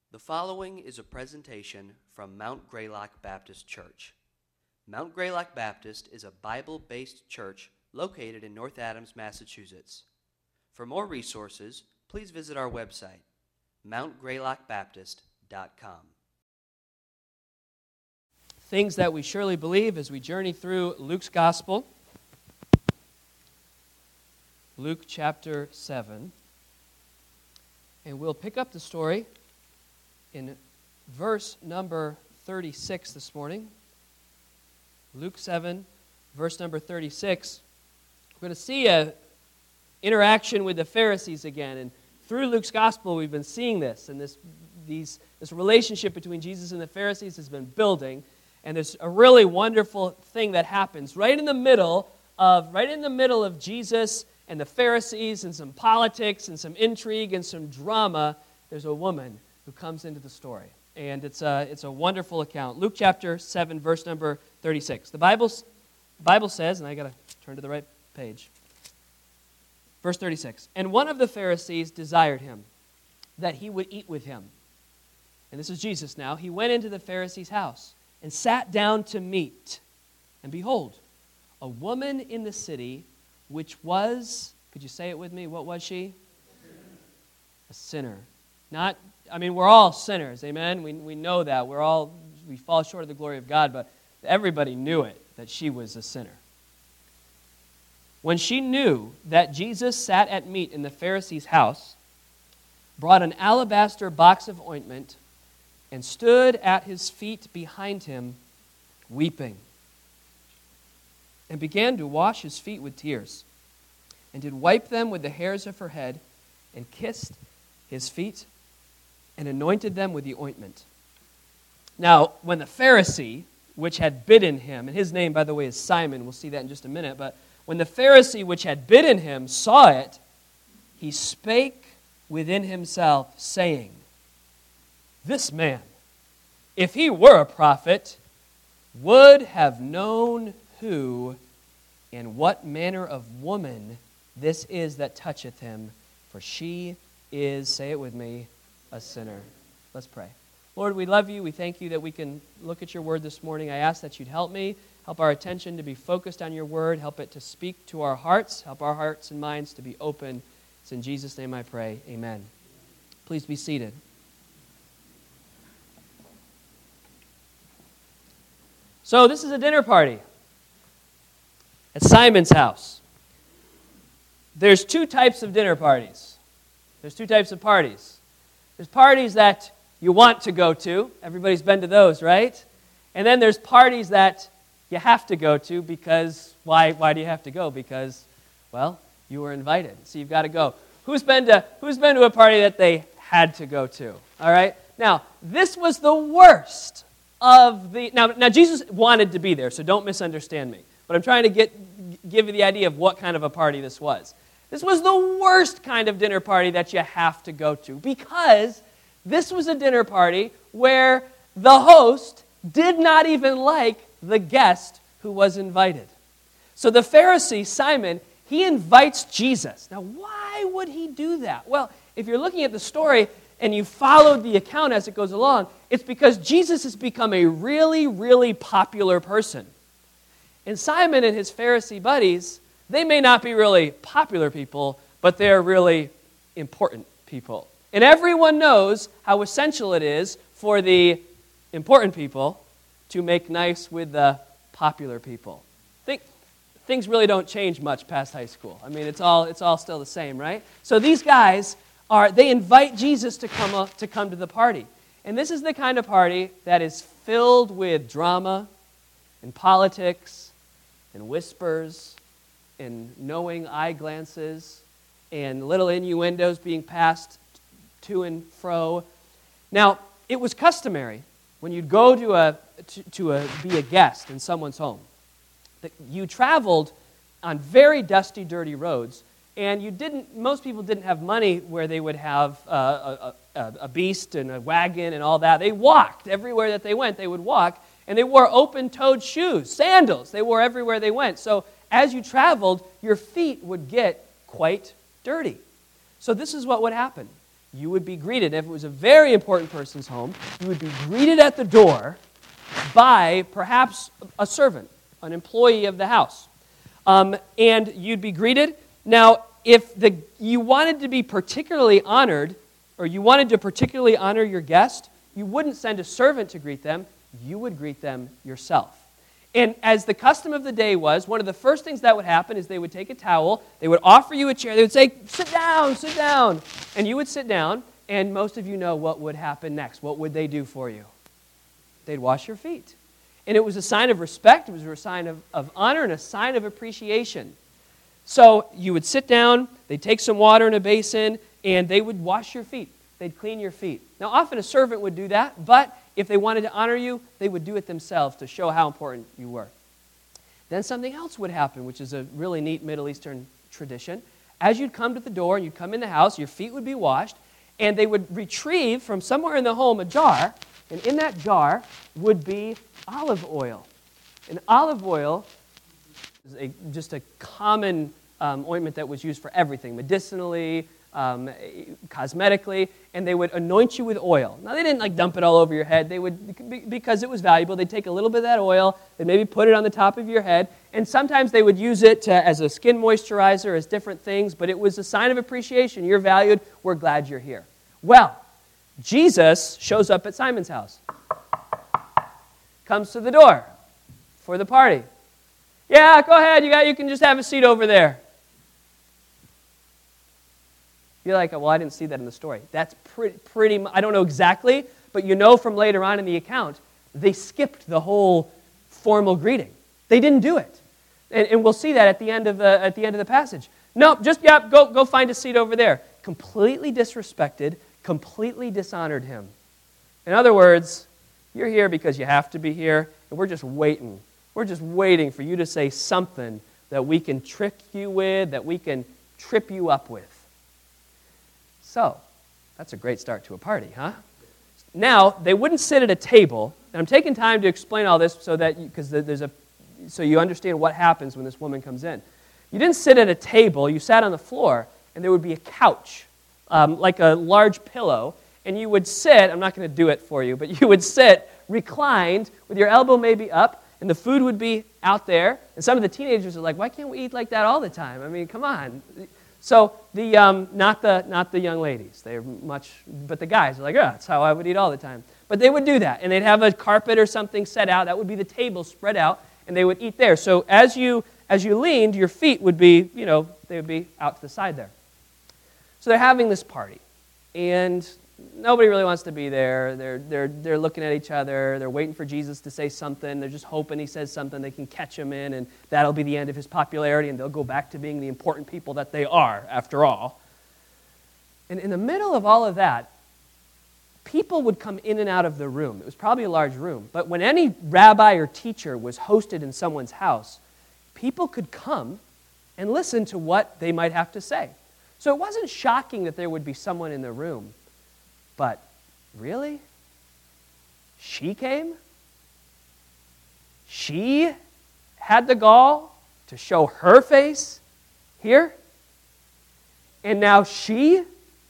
The following is a presentation from Mount Greylock Baptist Church. Mount Greylock Baptist is a Bible-based church located in North Adams, Massachusetts. For more resources, please visit our website, mountgreylockbaptist.com. Things that we surely believe as we journey through Luke's Gospel. Luke chapter 7. And we'll pick up the story in verse number 36 this morning. Luke 7, verse number 36. We're going to see an interaction with the Pharisees again. And through Luke's Gospel, we've been seeing this. And this relationship between Jesus and the Pharisees has been building. And there's a really wonderful thing that happens right in the middle of Jesus and the Pharisees and some politics and some intrigue and some drama. There's a woman who comes into the story. And it's a wonderful account. Luke chapter 7, verse number 36. The Bible says, and I got to turn to the right page. Verse 36. And one of the Pharisees desired him, that he would eat with him. And this is Jesus now. He went into the Pharisee's house and sat down to meat. And behold, a woman in the city, which was, could you say it with me? What was she? A sinner. We're all sinners, amen? We know that. We fall short of the glory of God, but everybody knew it, that she was a sinner. When she knew that Jesus sat at meat in the Pharisee's house, brought an alabaster box of ointment, and stood at his feet behind him, weeping, and began to wash his feet with tears, and did wipe them with the hairs of her head, and kissed his feet, and anointed them with the ointment. Now, when the Pharisee, which had bidden him, and his name, by the way, is Simon, we'll see that in just a minute, but when the Pharisee, which had bidden him, saw it, he spake within himself, saying, This man, if he were a prophet, would have known who and what manner of woman this is that toucheth him, for she is, say it with me, a sinner. Let's pray. Lord, we love you. We thank you that we can look at your word this morning. I ask that you'd help me, help our attention to be focused on your word, help it to speak to our hearts, help our hearts and minds to be open. It's in Jesus' name I pray. Amen. Please be seated. So this is a dinner party at Simon's house. There's two types of dinner parties. There's two types of parties. There's parties that you want to go to. Everybody's been to those, right? And then there's parties that you have to go to because, why do you have to go? Because, well, you were invited, so you've got to go. Who's been to a party that they had to go to? All right? Now, this was the worst of the... Now, Jesus wanted to be there, so don't misunderstand me. But I'm trying to give you the idea of what kind of a party this was. This was the worst kind of dinner party that you have to go to because this was a dinner party where the host did not even like the guest who was invited. So the Pharisee, Simon, he invites Jesus. Now, why would he do that? Well, if you're looking at the story and you followed the account as it goes along, it's because Jesus has become a really, really popular person. And Simon and his Pharisee buddies, they may not be really popular people, but they're really important people. And everyone knows how essential it is for the important people to make nice with the popular people. Things really don't change much past high school. I mean, it's all still the same, right? So these guys they invite Jesus to come to the party. And this is the kind of party that is filled with drama and politics and whispers and knowing eye glances and little innuendos being passed to and fro. Now, it was customary when you'd go to be a guest in someone's home that you traveled on very dusty, dirty roads, and most people didn't have money where they would have a beast and a wagon and all that. They walked everywhere that they went. They would walk, and they wore open-toed shoes, sandals. They wore everywhere they went. So as you traveled, your feet would get quite dirty. So this is what would happen. you would be greeted. If it was a very important person's home, you would be greeted at the door by perhaps a servant, an employee of the house. And you'd be greeted. Now, if you wanted to be particularly honored, or you wanted to particularly honor your guest, you wouldn't send a servant to greet them. You would greet them yourself. And as the custom of the day was, one of the first things that would happen is they would take a towel, they would offer you a chair, they would say, sit down, and you would sit down, and most of you know what would happen next. What would they do for you? They'd wash your feet. And it was a sign of respect, it was a sign of honor, and a sign of appreciation. So you would sit down, they'd take some water in a basin, and they would wash your feet. They'd clean your feet. Now, often a servant would do that, but if they wanted to honor you, they would do it themselves to show how important you were. Then something else would happen, which is a really neat Middle Eastern tradition. As you'd come to the door and you'd come in the house, your feet would be washed, and they would retrieve from somewhere in the home a jar, and in that jar would be olive oil. And olive oil is just a common ointment that was used for everything, medicinally, cosmetically, and they would anoint you with oil. Now, they didn't dump it all over your head. They would, because it was valuable, they'd take a little bit of that oil, they'd maybe put it on the top of your head, and sometimes they would use it as a skin moisturizer, as different things, but it was a sign of appreciation. You're valued. We're glad you're here. Well, Jesus shows up at Simon's house. Comes to the door for the party. Yeah, go ahead. You can just have a seat over there. You're like, well, I didn't see that in the story. That's pretty I don't know exactly, but you know from later on in the account, they skipped the whole formal greeting. They didn't do it. And we'll see that at the end of the passage. No, just, go find a seat over there. Completely disrespected, completely dishonored him. In other words, you're here because you have to be here, and we're just waiting. We're just waiting for you to say something that we can trick you with, that we can trip you up with. So, that's a great start to a party, huh? Now, they wouldn't sit at a table, and I'm taking time to explain all this so you understand what happens when this woman comes in. You didn't sit at a table, you sat on the floor, and there would be a couch, like a large pillow, and you would sit, I'm not going to do it for you, but you would sit reclined with your elbow maybe up, and the food would be out there, and some of the teenagers are like, why can't we eat like that all the time? I mean, come on. So not the young ladies, but the guys are like, oh, that's how I would eat all the time. But they would do that, and they'd have a carpet or something set out. That would be the table spread out, and they would eat there. So as you leaned, your feet would be, they would be out to the side there. So they're having this party, and nobody really wants to be there. They're looking at each other. They're waiting for Jesus to say something. They're just hoping he says something they can catch him in, and that'll be the end of his popularity, and they'll go back to being the important people that they are, after all. And in the middle of all of that, people would come in and out of the room. It was probably a large room. But when any rabbi or teacher was hosted in someone's house, people could come and listen to what they might have to say. So it wasn't shocking that there would be someone in the room. But really? She came? She had the gall to show her face here? And now she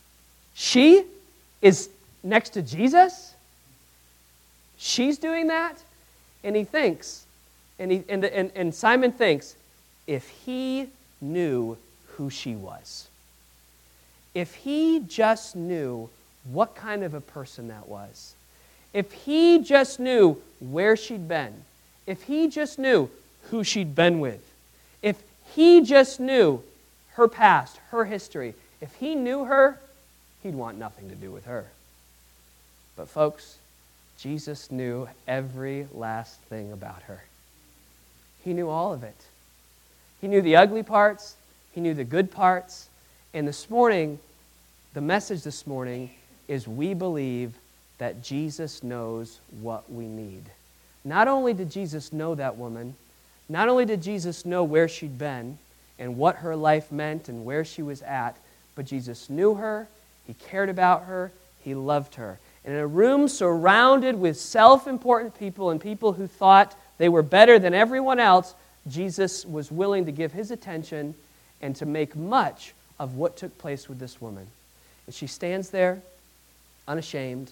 is next to Jesus? She's doing that? And he thinks, and Simon thinks, if he knew who she was, if he just knew what kind of a person that was, if he just knew where she'd been, if he just knew who she'd been with, if he just knew her past, her history, if he knew her, he'd want nothing to do with her. But folks, Jesus knew every last thing about her. He knew all of it. He knew the ugly parts, he knew the good parts, and this morning, the message this morning is we believe that Jesus knows what we need. Not only did Jesus know that woman, not only did Jesus know where she'd been and what her life meant and where she was at, but Jesus knew her, he cared about her, he loved her. And in a room surrounded with self-important people and people who thought they were better than everyone else, Jesus was willing to give his attention and to make much of what took place with this woman. And she stands there, unashamed,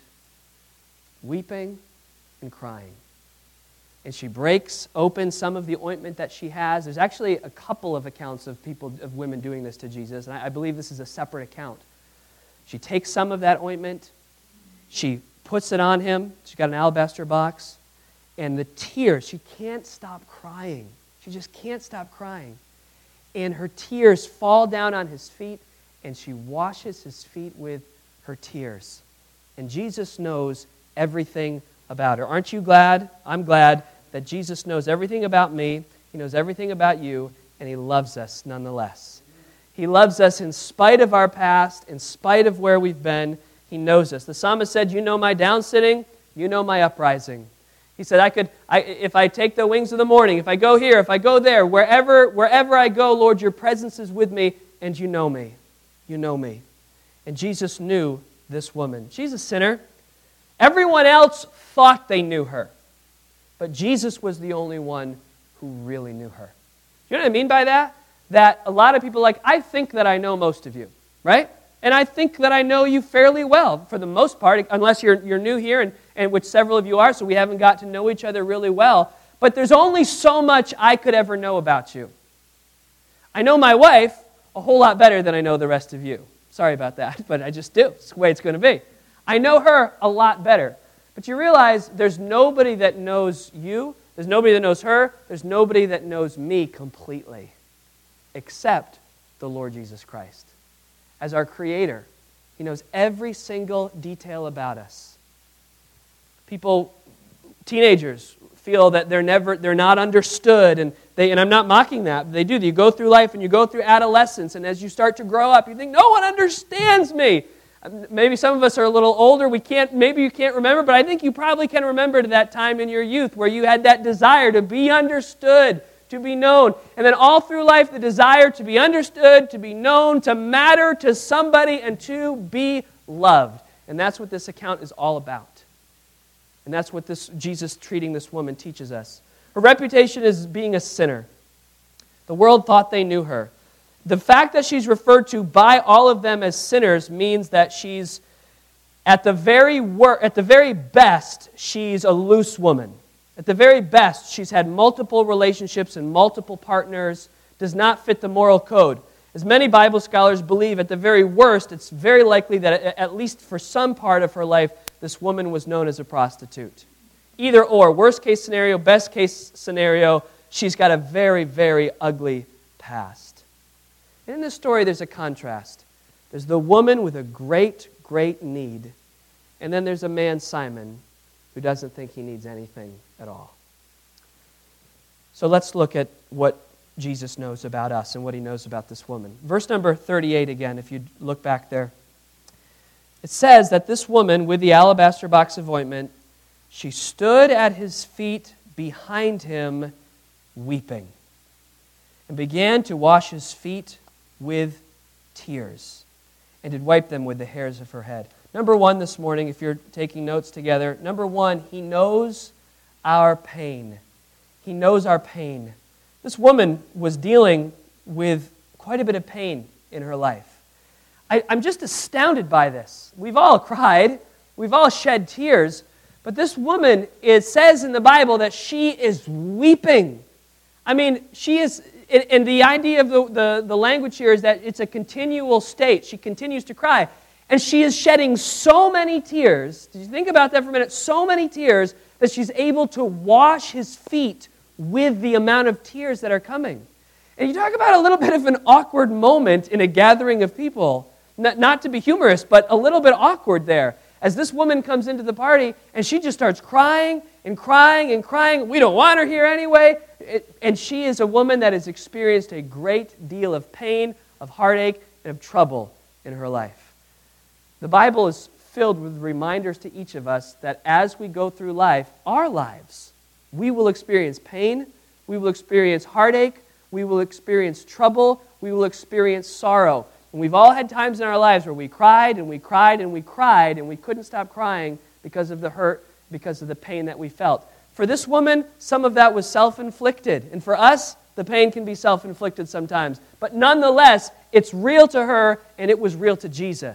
weeping and crying. And she breaks open some of the ointment that she has. There's actually a couple of accounts of women doing this to Jesus, and I believe this is a separate account. She takes some of that ointment, she puts it on him, she's got an alabaster box, and the tears, she can't stop crying. She just can't stop crying. And her tears fall down on his feet, and she washes his feet with her tears. And Jesus knows everything about her. Aren't you glad? I'm glad that Jesus knows everything about me, He knows everything about you, and He loves us nonetheless. He loves us in spite of our past, in spite of where we've been. He knows us. The psalmist said, you know my downsitting, you know my uprising. He said, if I take the wings of the morning, if I go here, if I go there, wherever I go, Lord, your presence is with me, and you know me. You know me. And Jesus knew this woman. She's a sinner. Everyone else thought they knew her. But Jesus was the only one who really knew her. You know what I mean by that? That a lot of people are like, I think that I know most of you, right? And I think that I know you fairly well, for the most part, unless you're new here, and which several of you are, so we haven't got to know each other really well. But there's only so much I could ever know about you. I know my wife a whole lot better than I know the rest of you. Sorry about that, but I just do. It's the way it's going to be. I know her a lot better. But you realize there's nobody that knows you, there's nobody that knows her, there's nobody that knows me completely, except the Lord Jesus Christ. As our Creator, He knows every single detail about us. People, teenagers, feel that they're not understood, and I'm not mocking that, but they do. You go through life and you go through adolescence, and as you start to grow up, you think, no one understands me. Maybe some of us are a little older. Maybe you can't remember, but I think you probably can remember to that time in your youth where you had that desire to be understood, to be known. And then all through life, the desire to be understood, to be known, to matter to somebody, and to be loved. And that's what this account is all about. And that's what Jesus treating this woman teaches us. Her reputation is being a sinner. The world thought they knew her. The fact that she's referred to by all of them as sinners means that she's, at the very best, she's a loose woman. At the very best, she's had multiple relationships and multiple partners, does not fit the moral code. As many Bible scholars believe, at the very worst, it's very likely that at least for some part of her life, this woman was known as a prostitute. Either or, worst case scenario, best case scenario, she's got a very, very ugly past. And in this story, there's a contrast. There's the woman with a great, great need, and then there's a man, Simon, who doesn't think he needs anything at all. So let's look at what Jesus knows about us and what He knows about this woman. Verse number 38 again, if you look back there. It says that this woman with the alabaster box of ointment, she stood at His feet behind Him weeping, and began to wash His feet with tears, and did wipe them with the hairs of her head. Number one this morning, if you're taking notes together, number one, He knows our pain. He knows our pain. This woman was dealing with quite a bit of pain in her life. I'm just astounded by this. We've all cried. We've all shed tears. But this woman, it says in the Bible that she is weeping. I mean, she is, and the idea of the language here is that it's a continual state. She continues to cry. And she is shedding so many tears. Did you think about that for a minute? So many tears that she's able to wash His feet with the amount of tears that are coming. And you talk about a little bit of an awkward moment in a gathering of people. Not to be humorous, but a little bit awkward there. As this woman comes into the party, and she just starts crying and crying and crying. We don't want her here anyway. And she is a woman that has experienced a great deal of pain, of heartache, and of trouble in her life. The Bible is filled with reminders to each of us that as we go through life, our lives, we will experience pain, we will experience heartache, we will experience trouble, we will experience sorrow. And we've all had times in our lives where we cried and we cried and we cried and we couldn't stop crying because of the hurt, because of the pain that we felt. For this woman, some of that was self-inflicted. And for us, the pain can be self-inflicted sometimes. But nonetheless, it's real to her and it was real to Jesus.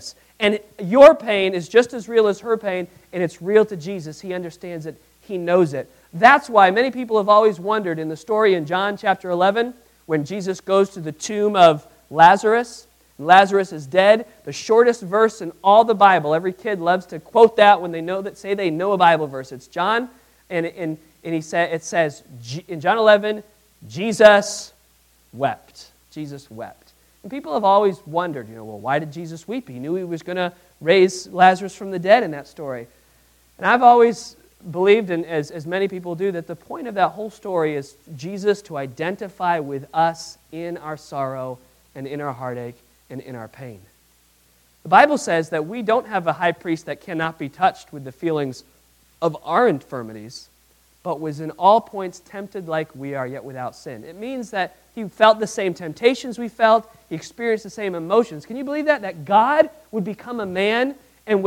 And your pain is just as real as her pain, and it's real to Jesus. He understands it. He knows it. That's why many people have always wondered in the story in John chapter 11, when Jesus goes to the tomb of Lazarus. Lazarus is dead. The shortest verse in all the Bible. Every kid loves to quote that when they say they know a Bible verse. It's John, and it says in John 11, Jesus wept. Jesus wept. And people have always wondered, well, why did Jesus weep? He knew he was going to raise Lazarus from the dead in that story. And I've always believed, and as many people do, that the point of that whole story is Jesus to identify with us in our sorrow and in our heartache and in our pain. The Bible says that we don't have a high priest that cannot be touched with the feelings of our infirmities, but was in all points tempted like we are, yet without sin. It means that he felt the same temptations we felt. He experienced the same emotions. Can you believe that? That God would become a man and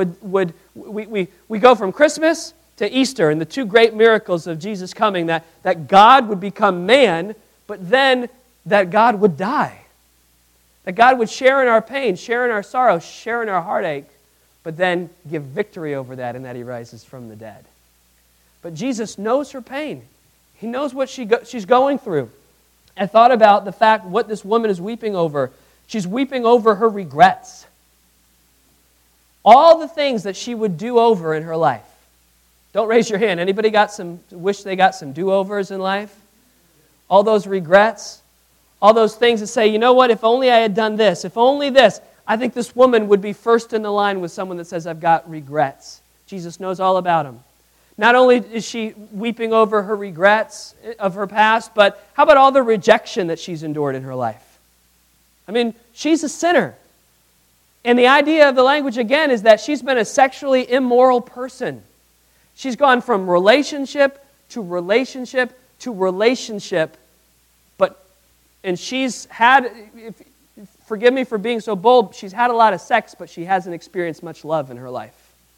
we go from Christmas to Easter and the two great miracles of Jesus coming, that God would become man, but then that God would die. That God would share in our pain, share in our sorrow, share in our heartache, but then give victory over that, and that he rises from the dead. But Jesus knows her pain. He knows what she's going through. I thought about the fact what this woman is weeping over. She's weeping over her regrets. All the things that she would do over in her life. Don't raise your hand. Anybody wish they got some do-overs in life? All those regrets. All those things that say, you know what, if only I had done this, if only this. I think this woman would be first in the line with someone that says, I've got regrets. Jesus knows all about them. Not only is she weeping over her regrets of her past, but how about all the rejection that she's endured in her life? I mean, she's a sinner. And the idea of the language, again, is that she's been a sexually immoral person. She's gone from relationship to relationship to relationship. And she's had, forgive me for being so bold, she's had a lot of sex, but she hasn't experienced much love in her life.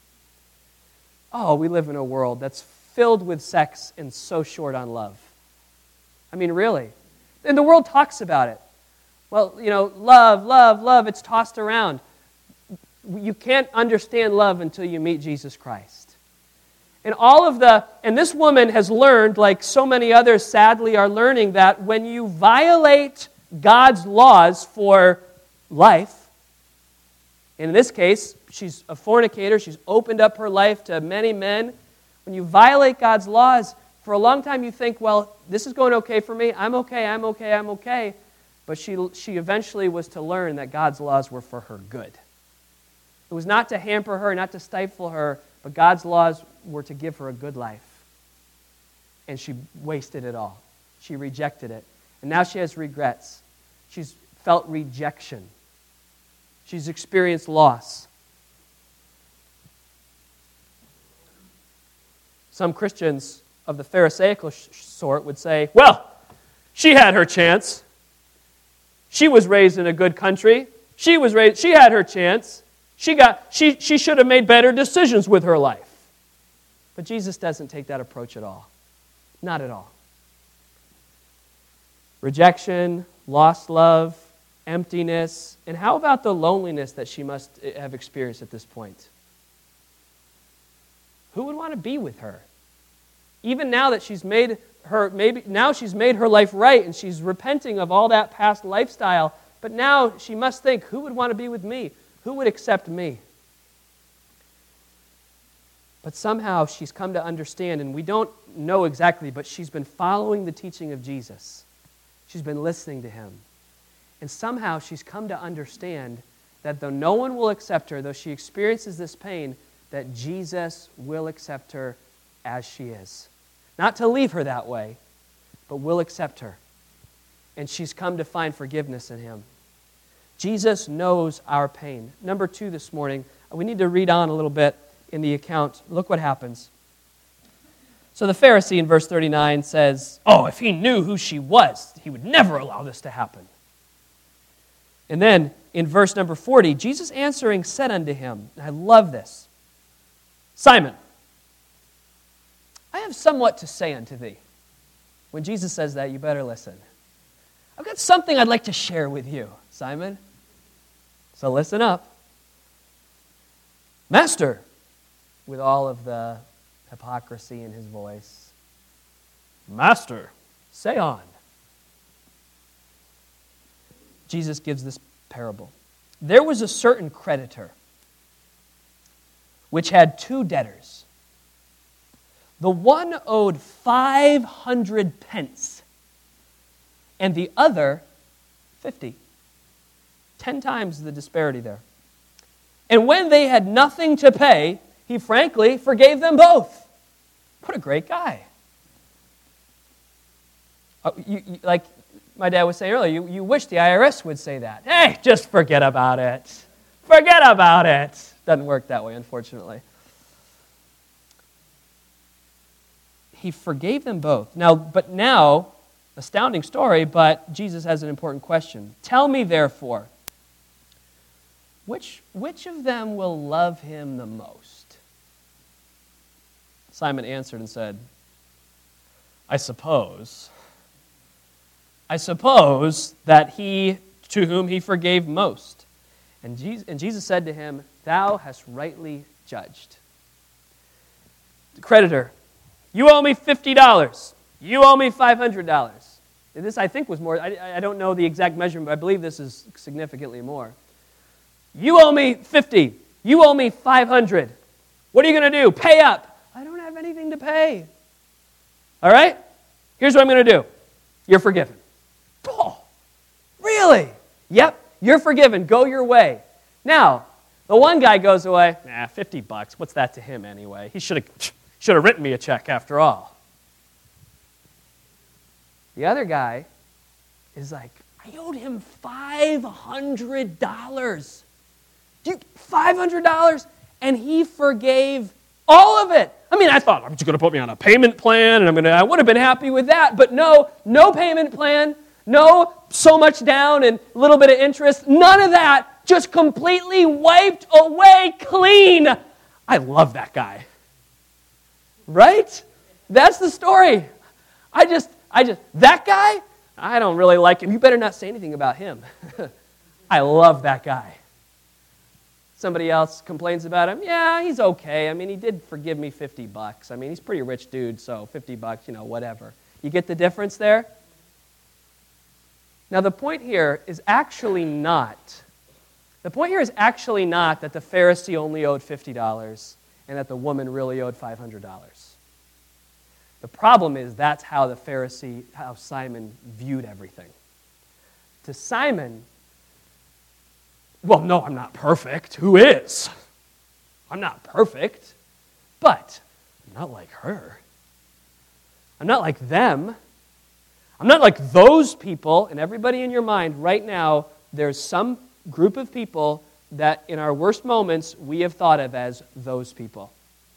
Oh, we live in a world that's filled with sex and so short on love. I mean, really. And the world talks about it. Well, love, it's tossed around. You can't understand love until you meet Jesus Christ. And this woman has learned, like so many others sadly are learning, that when you violate God's laws for life, in this case, she's a fornicator, she's opened up her life to many men. When you violate God's laws, for a long time you think, well, this is going okay for me, I'm okay. But she eventually was to learn that God's laws were for her good. It was not to hamper her, not to stifle her, but God's laws were to give her a good life. And she wasted it all. She rejected it. And now she has regrets. She's felt rejection. She's experienced loss. Some Christians of the Pharisaical sort would say, well, she had her chance. She was raised in a good country. She had her chance. She should have made better decisions with her life. But Jesus doesn't take that approach at all. Not at all. Rejection, lost love, emptiness, and how about the loneliness that she must have experienced at this point? Who would want to be with her? Even now that she's made her life right and she's repenting of all that past lifestyle, but now she must think, who would want to be with me? Who would accept me? But somehow she's come to understand, and we don't know exactly, but she's been following the teaching of Jesus. She's been listening to him. And somehow she's come to understand that though no one will accept her, though she experiences this pain, that Jesus will accept her as she is. Not to leave her that way, but will accept her. And she's come to find forgiveness in him. Jesus knows our pain. Number 2 this morning, we need to read on a little bit in the account. Look what happens. So the Pharisee in verse 39 says, oh, if he knew who she was, he would never allow this to happen. And then in verse number 40, Jesus answering said unto him, and I love this, Simon, I have somewhat to say unto thee. When Jesus says that, you better listen. I've got something I'd like to share with you, Simon. So listen up. Master, with all of the hypocrisy in his voice. Master, say on. Jesus gives this parable. There was a certain creditor which had two debtors. The one owed 500 pence, and the other 50. 10 times the disparity there. And when they had nothing to pay, he frankly forgave them both. What a great guy. Like my dad was saying earlier, you wish the IRS would say that. Hey, just forget about it. Forget about it. Doesn't work that way, unfortunately. He forgave them both. Now, astounding story, but Jesus has an important question. Tell me, therefore, which of them will love him the most? Simon answered and said, I suppose that he to whom he forgave most. And Jesus said to him, thou hast rightly judged. The creditor, you owe me $50. You owe me $500. This, I think, was more. I don't know the exact measurement, but I believe this is significantly more. You owe me 50. You owe me 500. What are you going to do? Pay up. I don't have anything to pay. All right? Here's what I'm going to do. You're forgiven. Oh, really? Yep, you're forgiven. Go your way. Now, the one guy goes away, $50. What's that to him anyway? He should have written me a check after all. The other guy is like, I owed him $500. $500? And he forgave all of it. I mean, I thought, I'm just going to put me on a payment plan, and I would have been happy with that. But no payment plan, no so much down and a little bit of interest, none of that. Just completely wiped away clean. I love that guy. Right? That's the story. That guy, I don't really like him. You better not say anything about him. I love that guy. Somebody else complains about him. Yeah, he's okay. I mean, he did forgive me $50. I mean, he's a pretty rich dude, so $50, whatever. You get the difference there? Now, the point here is actually not that the Pharisee only owed $50 and that the woman really owed $500. The problem is that's how how Simon viewed everything. To Simon, well, no, I'm not perfect. Who is? I'm not perfect, but I'm not like her. I'm not like them. I'm not like those people. And everybody in your mind right now, there's some group of people that in our worst moments we have thought of as those people.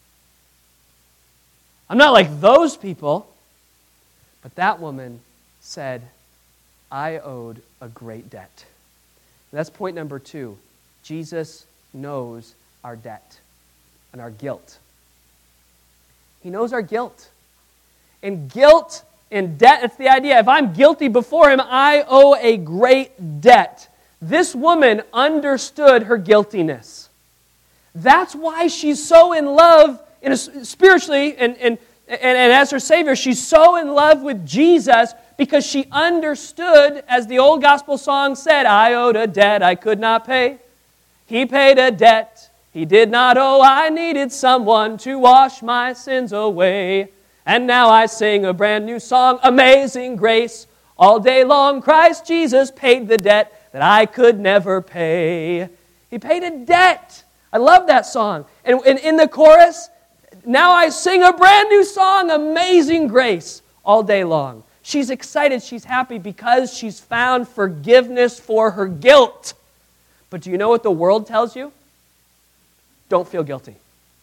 I'm not like those people, but that woman said, I owed a great debt. And that's point number 2. Jesus knows our debt and our guilt. He knows our guilt. And guilt and debt, it's the idea. If I'm guilty before him, I owe a great debt. This woman understood her guiltiness. That's why she's so in love spiritually and as her Savior. She's so in love with Jesus because she understood, as the old gospel song said, I owed a debt I could not pay. He paid a debt he did not owe. I needed someone to wash my sins away. And now I sing a brand new song, Amazing Grace. All day long, Christ Jesus paid the debt that I could never pay. He paid a debt. I love that song. And in the chorus, now I sing a brand new song, Amazing Grace, all day long. She's excited, she's happy because she's found forgiveness for her guilt. But do you know what the world tells you? Don't feel guilty.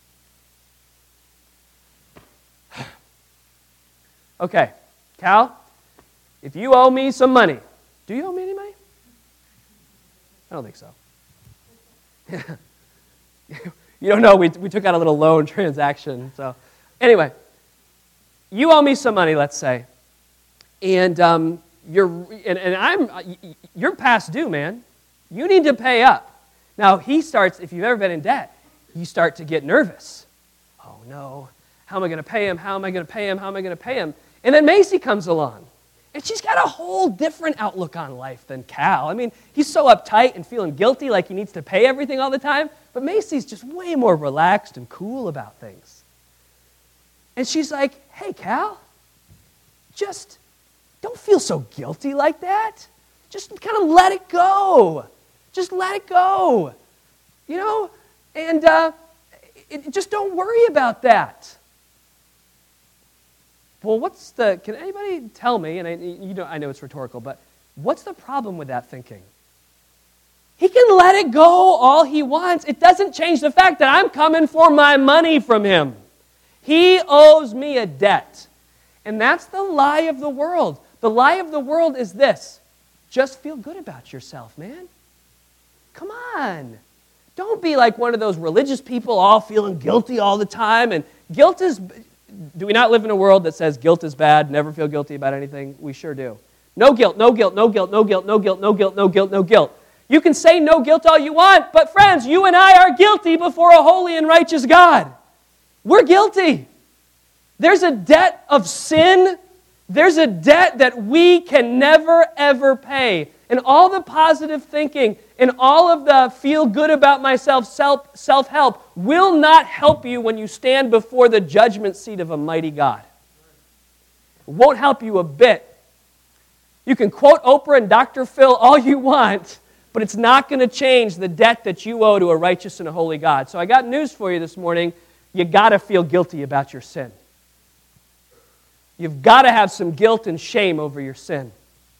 Okay, Cal, if you owe me some money, do you owe me any money? I don't think so. You don't know, we took out a little loan transaction. So anyway, you owe me some money, let's say, and you're past due, man. You need to pay up. Now he starts. If you've ever been in debt, you start to get nervous. Oh no, how am I going to pay him? How am I going to pay him? How am I going to pay him? And then Macy comes along, and she's got a whole different outlook on life than Cal. I mean, he's so uptight and feeling guilty like he needs to pay everything all the time, but Macy's just way more relaxed and cool about things. And she's like, hey, Cal, just don't feel so guilty like that. Just kind of let it go. Just let it go. You know? And just don't worry about that. Well, can anybody tell me, and I know it's rhetorical, but what's the problem with that thinking? He can let it go all he wants. It doesn't change the fact that I'm coming for my money from him. He owes me a debt. And that's the lie of the world. The lie of the world is this: just feel good about yourself, man. Come on. Don't be like one of those religious people all feeling guilty all the time. And guilt is... Do we not live in a world that says guilt is bad, never feel guilty about anything? We sure do. No guilt, no guilt, no guilt, no guilt, no guilt, no guilt, no guilt, no guilt. You can say no guilt all you want, but friends, you and I are guilty before a holy and righteous God. We're guilty. There's a debt of sin. There's a debt that we can never, ever pay. And all the positive thinking and all of the feel good about myself, self-help will not help you when you stand before the judgment seat of a mighty God. It won't help you a bit. You can quote Oprah and Dr. Phil all you want, but it's not going to change the debt that you owe to a righteous and a holy God. So I got news for you this morning. You got to feel guilty about your sin. You've got to have some guilt and shame over your sin.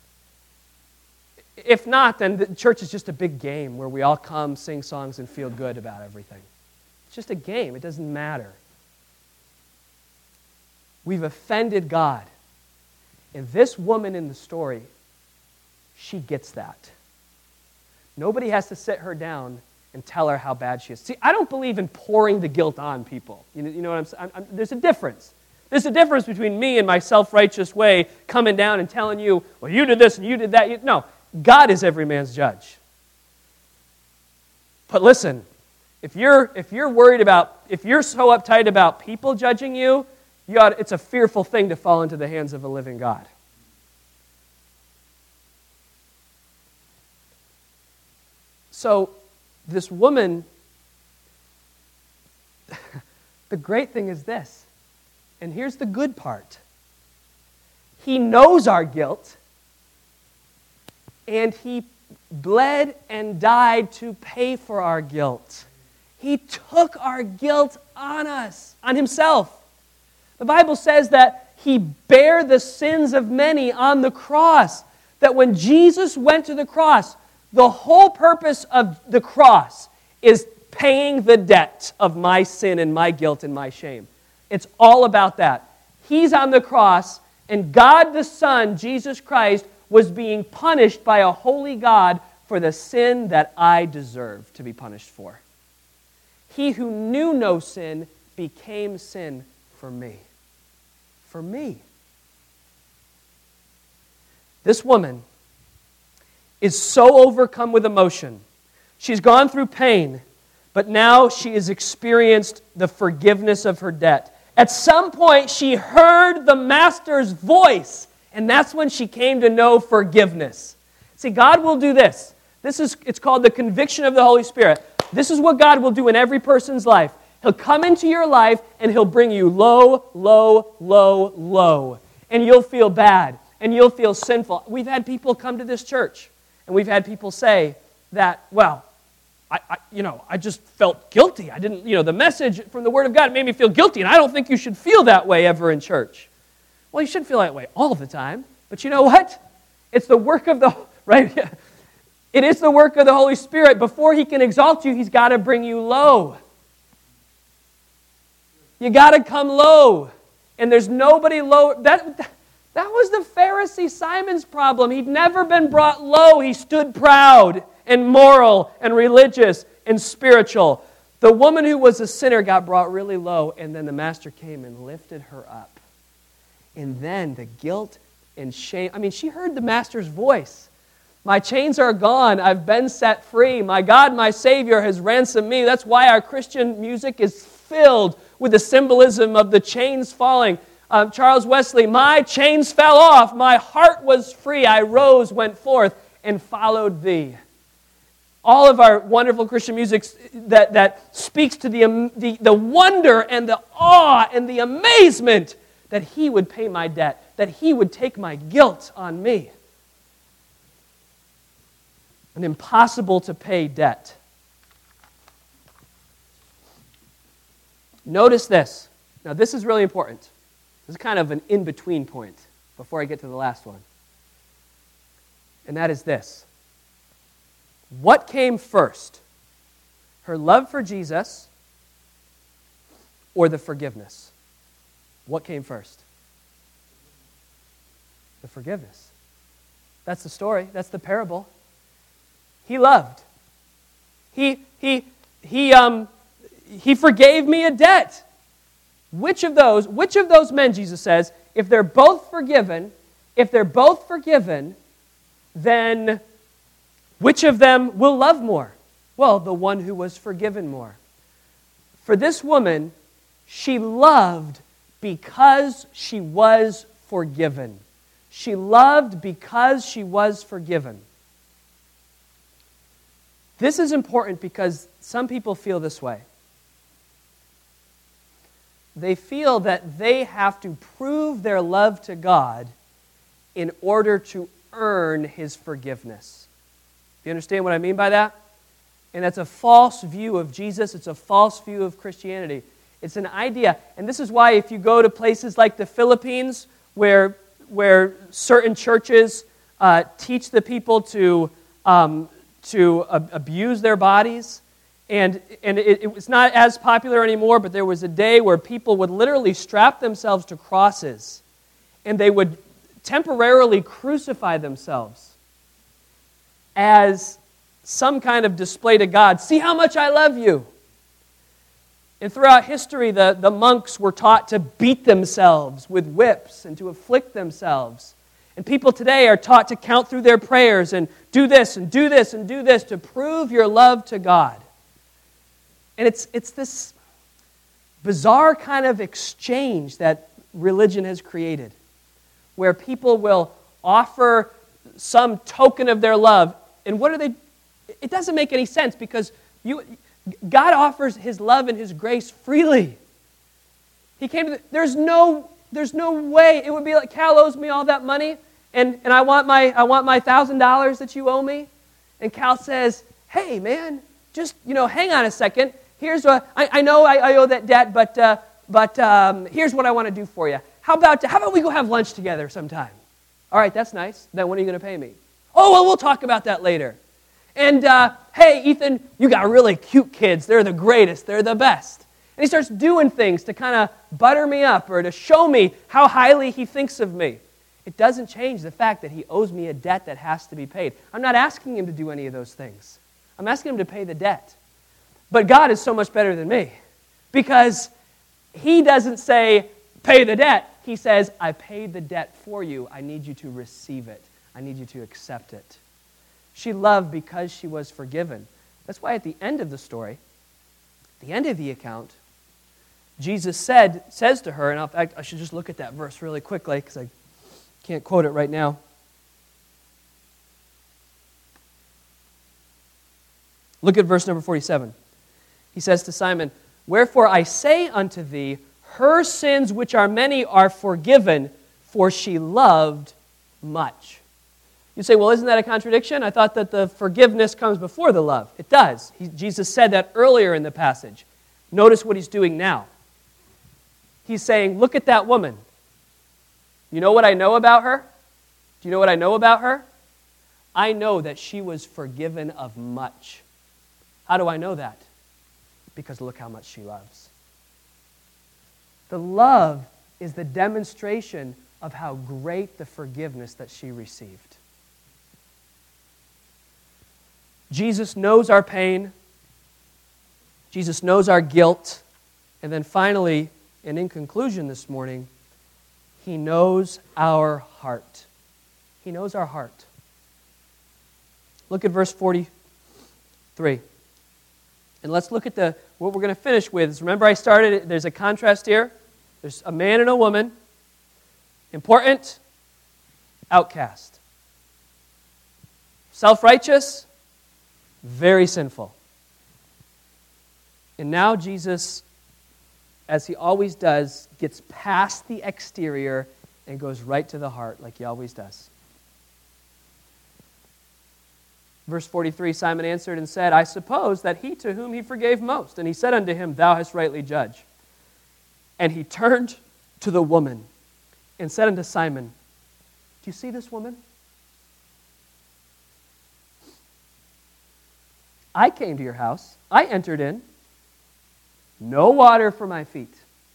If not, then the church is just a big game where we all come, sing songs, and feel good about everything. It's just a game. It doesn't matter. We've offended God. And this woman in the story, she gets that. Nobody has to sit her down and tell her how bad she is. See, I don't believe in pouring the guilt on people. You know what I'm saying? There's a difference. There's a difference between me and my self-righteous way coming down and telling you, well, you did this and you did that. No, God is every man's judge. But listen, if you're worried about, if you're so uptight about people judging you, it's a fearful thing to fall into the hands of a living God. So, this woman, the great thing is this, and here's the good part. He knows our guilt, and He bled and died to pay for our guilt. He took our guilt on us, on Himself. The Bible says that He bare the sins of many on the cross, that when Jesus went to the cross, the whole purpose of the cross is paying the debt of my sin and my guilt and my shame. It's all about that. He's on the cross, and God the Son, Jesus Christ, was being punished by a holy God for the sin that I deserve to be punished for. He who knew no sin became sin for me. For me. This woman is so overcome with emotion. She's gone through pain, but now she has experienced the forgiveness of her debt. At some point, she heard the Master's voice, and that's when she came to know forgiveness. See, God will do this. It's called the conviction of the Holy Spirit. This is what God will do in every person's life. He'll come into your life, and He'll bring you low, low, low, low. And you'll feel bad, and you'll feel sinful. We've had people come to this church, and we've had people say that, well, I just felt guilty. I didn't, the message from the Word of God made me feel guilty, and I don't think you should feel that way ever in church. Well, you shouldn't feel that way all the time, but you know what? It's the work of It is the work of the Holy Spirit. Before He can exalt you, He's got to bring you low. You got to come low, and there's nobody low. That was the Pharisee Simon's problem. He'd never been brought low. He stood proud and moral and religious and spiritual. The woman who was a sinner got brought really low, and then the Master came and lifted her up. And then the guilt and shame. I mean, she heard the Master's voice. My chains are gone. I've been set free. My God, my Savior has ransomed me. That's why our Christian music is filled with the symbolism of the chains falling. Charles Wesley, my chains fell off. My heart was free. I rose, went forth, and followed thee. All of our wonderful Christian music that speaks to the wonder and the awe and the amazement that He would pay my debt, that He would take my guilt on me. An impossible to pay debt. Notice this. Now, this is really important. This is kind of an in-between point before I get to the last one. And that is this. What came first? Her love for Jesus or the forgiveness? What came first? The forgiveness. That's the story. That's the parable. He loved. He forgave me a debt. Which of those men, Jesus says, if they're both forgiven, then which of them will love more? Well, the one who was forgiven more. For this woman, she loved because she was forgiven. She loved because she was forgiven. This is important because some people feel this way. They feel that they have to prove their love to God in order to earn His forgiveness. Do you understand what I mean by that? And that's a false view of Jesus. It's a false view of Christianity. It's an idea. And this is why if you go to places like the Philippines, where certain churches teach the people to abuse their bodies, and it's not as popular anymore, but there was a day where people would literally strap themselves to crosses, and they would temporarily crucify themselves as some kind of display to God. See how much I love you. And throughout history, the monks were taught to beat themselves with whips and to afflict themselves. And people today are taught to count through their prayers and do this and do this and do this to prove your love to God. And it's this bizarre kind of exchange that religion has created, where people will offer some token of their love. And what are they? It doesn't make any sense because God offers His love and His grace freely. He came to there's no way. It would be like Cal owes me all that money, and I want my $1,000 that you owe me. And Cal says, "Hey man, just hang on a second. Here's what I know I owe that debt, but here's what I want to do for you. How about we go have lunch together sometime? All right, that's nice. Then when are you going to pay me? Oh well, we'll talk about that later. And hey, Ethan, you got really cute kids. They're the greatest. They're the best." And he starts doing things to kind of butter me up or to show me how highly he thinks of me. It doesn't change the fact that he owes me a debt that has to be paid. I'm not asking him to do any of those things. I'm asking him to pay the debt. But God is so much better than me because He doesn't say, pay the debt. He says, I paid the debt for you. I need you to receive it. I need you to accept it. She loved because she was forgiven. That's why at the end of the story, the end of the account, Jesus says to her, and in fact, I should just look at that verse really quickly because I can't quote it right now. Look at verse number 47. He says to Simon, "Wherefore I say unto thee, her sins which are many are forgiven, for she loved much." You say, well, isn't that a contradiction? I thought that the forgiveness comes before the love. It does. Jesus said that earlier in the passage. Notice what He's doing now. He's saying, look at that woman. You know what I know about her? Do you know what I know about her? I know that she was forgiven of much. How do I know that? Because look how much she loves. The love is the demonstration of how great the forgiveness that she received. Jesus knows our pain. Jesus knows our guilt. And then finally, and in conclusion this morning, He knows our heart. He knows our heart. Look at verse 43. And let's look at what we're going to finish with. Remember I started, there's a contrast here. There's a man and a woman. Important, outcast. Self-righteous, very sinful. And now Jesus, as he always does, gets past the exterior and goes right to the heart like he always does. Verse 43, Simon answered and said, I suppose that he to whom he forgave most. And he said unto him, Thou hast rightly judged. And he turned to the woman and said unto Simon, Do you see this woman? I came to your house. I entered in. No water for my feet.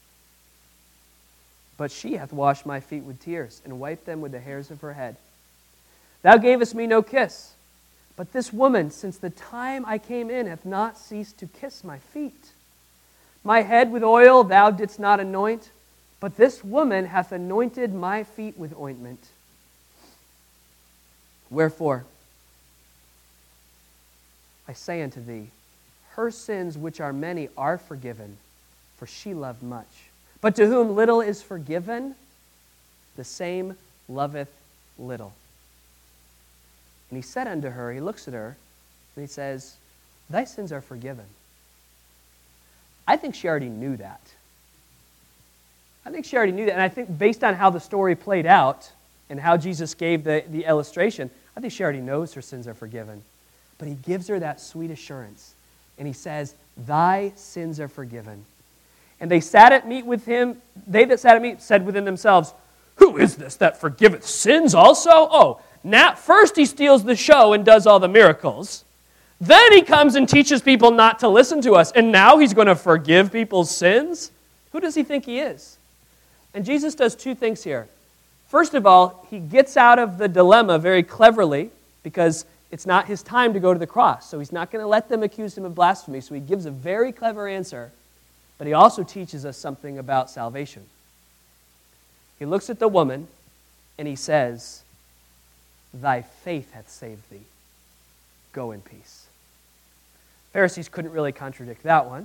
But she hath washed my feet with tears and wiped them with the hairs of her head. Thou gavest me no kiss. But this woman, since the time I came in, hath not ceased to kiss my feet. My head with oil thou didst not anoint, but this woman hath anointed my feet with ointment. Wherefore, I say unto thee, her sins, which are many, are forgiven, for she loved much. But to whom little is forgiven, the same loveth little. And he said unto her, he looks at her, and he says, Thy sins are forgiven. I think she already knew that. And I think based on how the story played out and how Jesus gave the illustration, I think she already knows her sins are forgiven. But he gives her that sweet assurance. And he says, Thy sins are forgiven. And they sat at meat with him. They that sat at meat said within themselves, Who is this that forgiveth sins also? Oh, now, first he steals the show and does all the miracles. Then he comes and teaches people not to listen to us. And now he's going to forgive people's sins? Who does he think he is? And Jesus does two things here. First of all, he gets out of the dilemma very cleverly because it's not his time to go to the cross. So he's not going to let them accuse him of blasphemy. So he gives a very clever answer. But he also teaches us something about salvation. He looks at the woman and he says, Thy faith hath saved thee. Go in peace. Pharisees couldn't really contradict that one.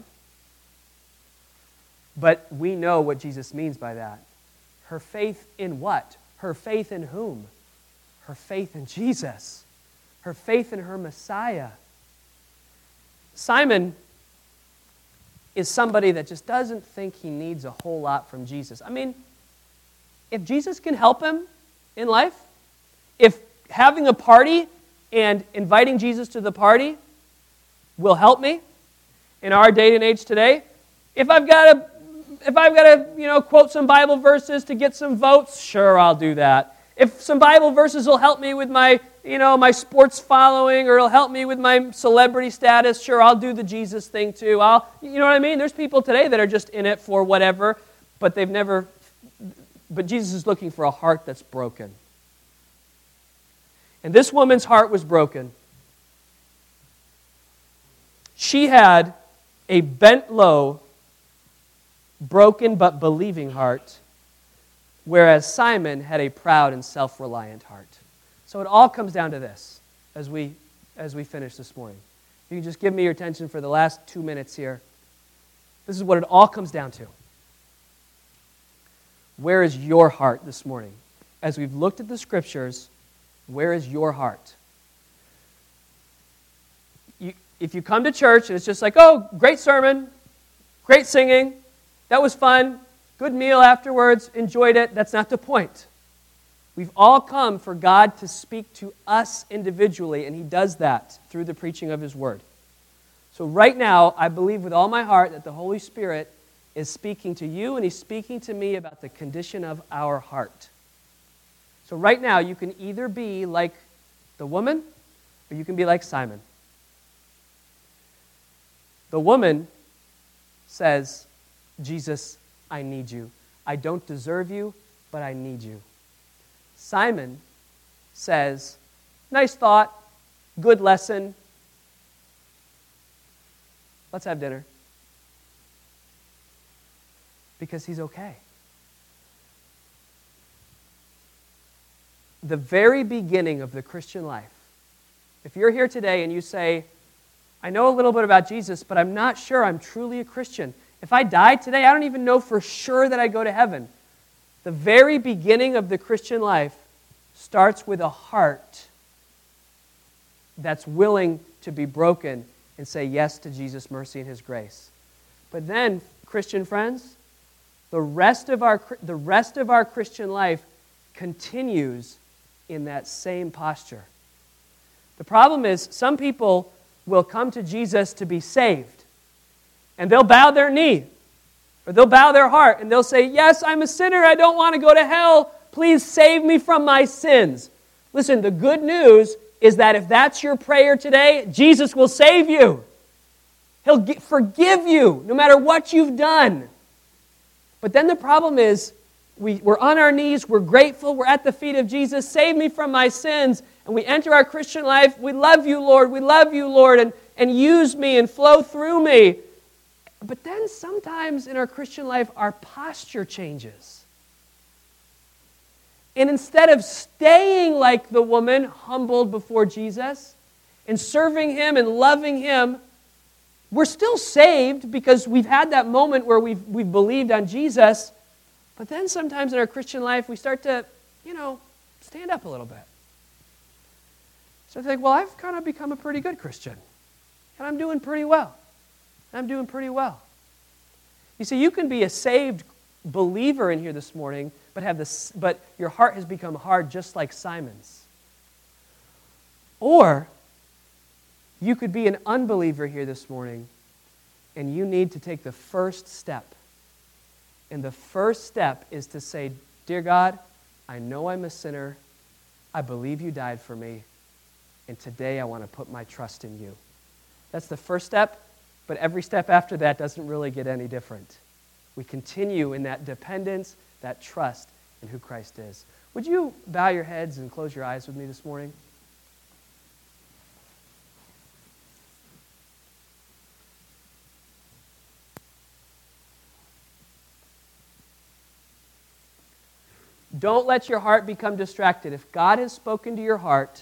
But we know what Jesus means by that. Her faith in what? Her faith in whom? Her faith in Jesus. Her faith in her Messiah. Simon is somebody that just doesn't think he needs a whole lot from Jesus. I mean, if Jesus can help him in life, if having a party and inviting Jesus to the party will help me in our day and age today, if I've got to quote some Bible verses to get some votes, sure, I'll do that. If some Bible verses will help me with my sports following, or it'll help me with my celebrity status, sure, I'll do the Jesus thing too. You know what I mean? There's people today that are just in it for whatever, but Jesus is looking for a heart that's broken. And this woman's heart was broken. She had a bent low, broken but believing heart, whereas Simon had a proud and self-reliant heart. So it all comes down to this as we finish this morning. If you can just give me your attention for the last 2 minutes here. This is what it all comes down to. Where is your heart this morning? As we've looked at the Scriptures, where is your heart? If you come to church and it's just like, oh, great sermon, great singing, that was fun, good meal afterwards, enjoyed it, that's not the point. We've all come for God to speak to us individually, and He does that through the preaching of His Word. So right now, I believe with all my heart that the Holy Spirit is speaking to you and He's speaking to me about the condition of our heart. So right now, you can either be like the woman or you can be like Simon. The woman says, Jesus, I need you. I don't deserve you, but I need you. Simon says, nice thought, good lesson. Let's have dinner. Because he's okay. The very beginning of the Christian life If you're here today and you say, I know a little bit about Jesus, but I'm not sure I'm truly a Christian. If I died today, I don't even know for sure that I go to heaven. The very beginning of the Christian life starts with a heart that's willing to be broken and say yes to Jesus' mercy and His grace. But then, Christian friends, the rest of our Christian life continues in that same posture. The problem is, some people will come to Jesus to be saved, and they'll bow their knee, or they'll bow their heart, and they'll say, yes, I'm a sinner, I don't want to go to hell, please save me from my sins. Listen, the good news is that if that's your prayer today, Jesus will save you. He'll forgive you no matter what you've done. But then the problem is, we're on our knees, we're grateful, we're at the feet of Jesus, save me from my sins, and we enter our Christian life, we love you, Lord, and use me and flow through me. But then sometimes in our Christian life, our posture changes. And instead of staying like the woman humbled before Jesus and serving Him and loving Him, we're still saved because we've had that moment where we've believed on Jesus. But then sometimes in our Christian life, we start to, stand up a little bit. So I think, well, I've kind of become a pretty good Christian. And I'm doing pretty well. You see, you can be a saved believer in here this morning, but your heart has become hard just like Simon's. Or you could be an unbeliever here this morning, and you need to take the first step. And the first step is to say, dear God, I know I'm a sinner. I believe you died for me. And today I want to put my trust in you. That's the first step, but every step after that doesn't really get any different. We continue in that dependence, that trust in who Christ is. Would you bow your heads and close your eyes with me this morning? Don't let your heart become distracted. If God has spoken to your heart,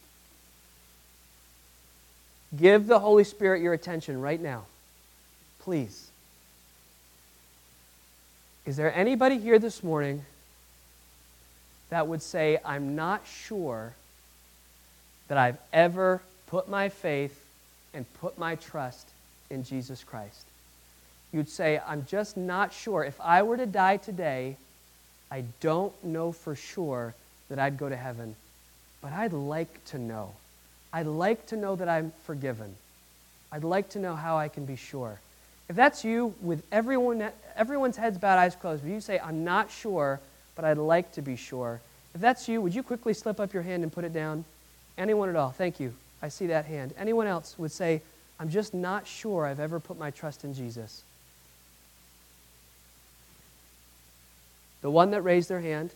give the Holy Spirit your attention right now. Please. Is there anybody here this morning that would say, I'm not sure that I've ever put my faith and put my trust in Jesus Christ? You'd say, I'm just not sure. If I were to die today, I don't know for sure that I'd go to heaven, but I'd like to know. I'd like to know that I'm forgiven. I'd like to know how I can be sure. If that's you, with everyone's heads bowed, eyes closed, would you say, I'm not sure, but I'd like to be sure? If that's you, would you quickly slip up your hand and put it down? Anyone at all? Thank you. I see that hand. Anyone else would say, I'm just not sure I've ever put my trust in Jesus? The one that raised their hand,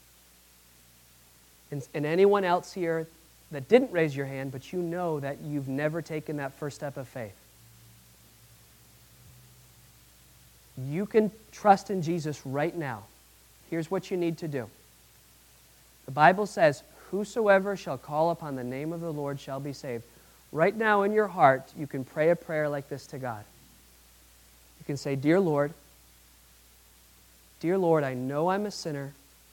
and anyone else here that didn't raise your hand, but you know that you've never taken that first step of faith. You can trust in Jesus right now. Here's what you need to do. The Bible says, whosoever shall call upon the name of the Lord shall be saved. Right now in your heart, you can pray a prayer like this to God. You can say, Dear Lord, I know I'm a sinner.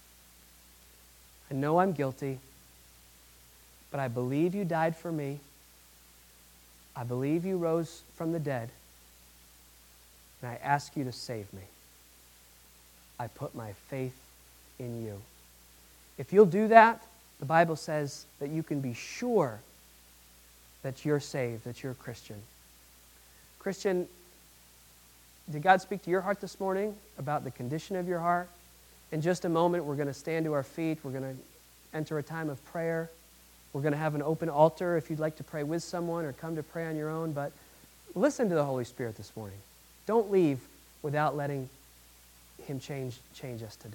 I know I'm guilty. But I believe you died for me. I believe you rose from the dead. And I ask you to save me. I put my faith in you. If you'll do that, the Bible says that you can be sure that you're saved, that you're a Christian. Christian, did God speak to your heart this morning about the condition of your heart? In just a moment, we're going to stand to our feet. We're going to enter a time of prayer. We're going to have an open altar if you'd like to pray with someone or come to pray on your own. But listen to the Holy Spirit this morning. Don't leave without letting Him change us today.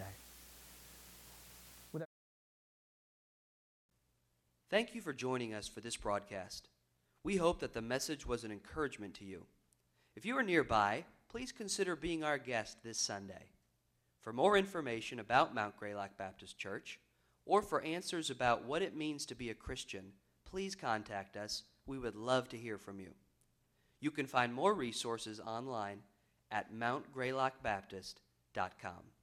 Thank you for joining us for this broadcast. We hope that the message was an encouragement to you. If you are nearby, please consider being our guest this Sunday. For more information about Mount Greylock Baptist Church, or for answers about what it means to be a Christian, please contact us. We would love to hear from you. You can find more resources online at mountgreylockbaptist.com.